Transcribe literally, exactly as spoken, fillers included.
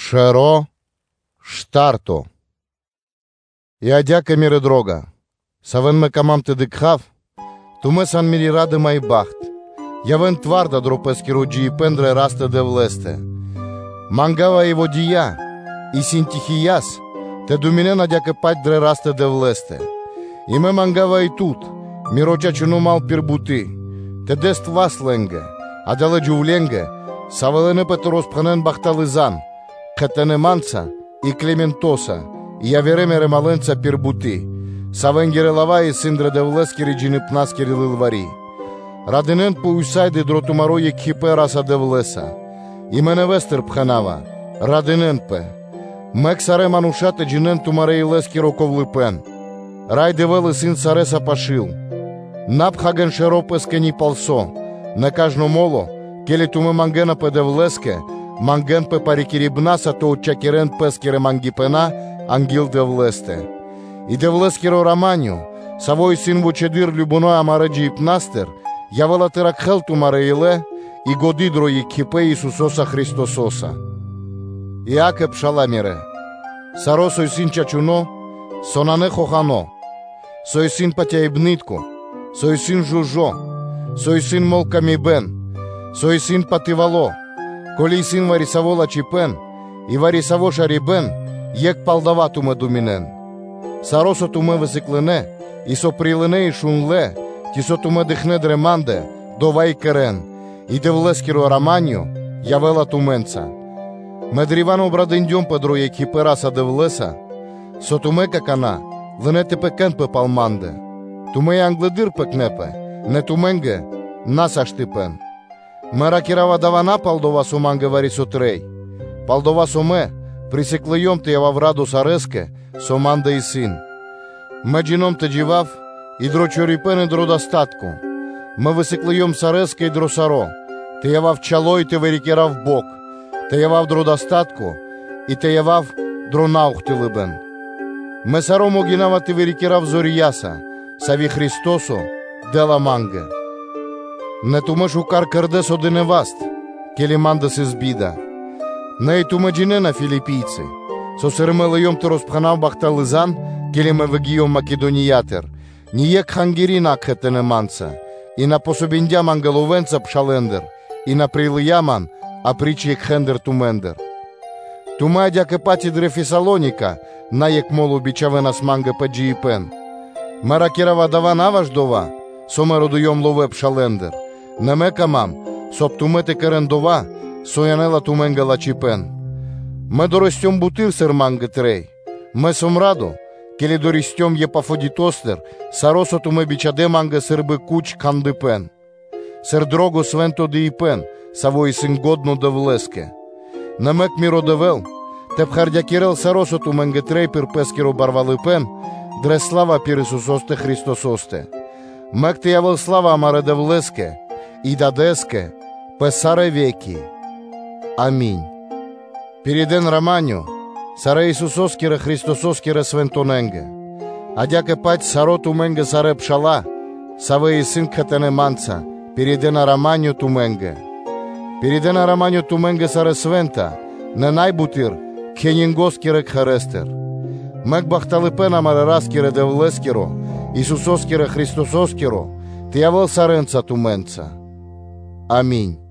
Шеро штарто. Я дяка мире дрога. Савен ме камам те дикхав, туме сан мири раде май бахт. Явен тварда дропески роджи и пендре раста де влесте. Мангава и водия, и синтихияс, те думине на дяка пать дре раста де влесте. И ме мангава и тут, мироча чуну мал пирбути, те дест васленге, а деле джувленге, савелене пето роспханен бахтализан, катене манца и клементоса, и я вереме маленца пирбути, савенгере лава и синдре де влески реджини пнаскери лилвари. Раденен по усайде дротумаро е кипе раса де влеса, и мене вестер пханава, раденен пе. Мек саре манушате джинен тумаре и лески роковлипен. Рай девеле син саре сапашил. Напхаген шеропеске ни палсо, на кажно моло, келе туме мангена пе де влеске, манген пе парикирибнаса то очакирен пескере мангипена, ангил де влесте. И де влескеро раманю, савой син вочедир любоной амареджи и пнастер, явела теракхел тумаре иле, и годидро и кипе Исусоса Христососа. Иаке пшаламире, саро сой син чачуно, сонане хохано, сой син патяибнитко, сой син жужо, сой син молкамибен, сой син пативало, коли син варисавола чипен, и варисаво шарибен, ек палдава туме думинен. Саросо туме весеклене, и со прилене и шунле, ти со туме дихне дреманде, довай керен, и де влескиро раманю, явела туменца. Медривано брадендьом педро е кипераса де влеса, со туме какана, ленете пекен пе палманде. Туме англедир пекнепе, не туменге, насаштипен. Мера кирава давана палдова суманге вари сотрей. Палдова соме, присеклеем те ява врадо сареске, соманда и син. Меджином те дживав, и дрочорипен и дродостатко. Ме висеклеем сареске и дросаро, те явав чало и те верикерав бок, те явав дродостатко, и те явав дронаухтилибен. Ме саро могинава те верикерав зорияса, сави Христосо, дела манге. Не туме шукар кърдесо де неваст, келе манда се сбида. Не и туме джинена филипийци, со сермелеем те розпханав бахтализан, келе ме вегио македониятер, ниек хангирина акхетене манца, и на пособиндям ангеловенца пшалендер, и на прилияман, а причиек хендер тумендер. Туме дяке пати дре Фесалоника, наек молу бичавена с манга паджи и пен. Мера кирава дава наваждова, соме родуем лове пшалендер. Не камам, соп тумете керендова, соянела туменга лачипен. Ме доростем бутир сер манга трей. Ме сом радо, келе дористем е пафодитостер, саросо туме бичаде манга сърбе куч кандипен. Сер дрого свенто де и пен, саво и син годно да влеске. Намек ми родевел, те пхардя кирел саросо туменга трей пир пескеро барвали пен, дре слава пир Исусосте Христососте. Мек те явел слава амаре да влеске, и дадеске, песаре веки. Аминь. Переден раманю, саре Исусоскере Христососкере свентоненге. Адяке пать саро туменге саре пшала, саве и син катене манца, передена раманю туменге. Передена раманю туменге саре свента, не найбутир, кенингоскере кхарестер. Мек бахталипена марераскере девлескеро, Исусоскере Христососкеро, те явел саренца туменца. Аминь.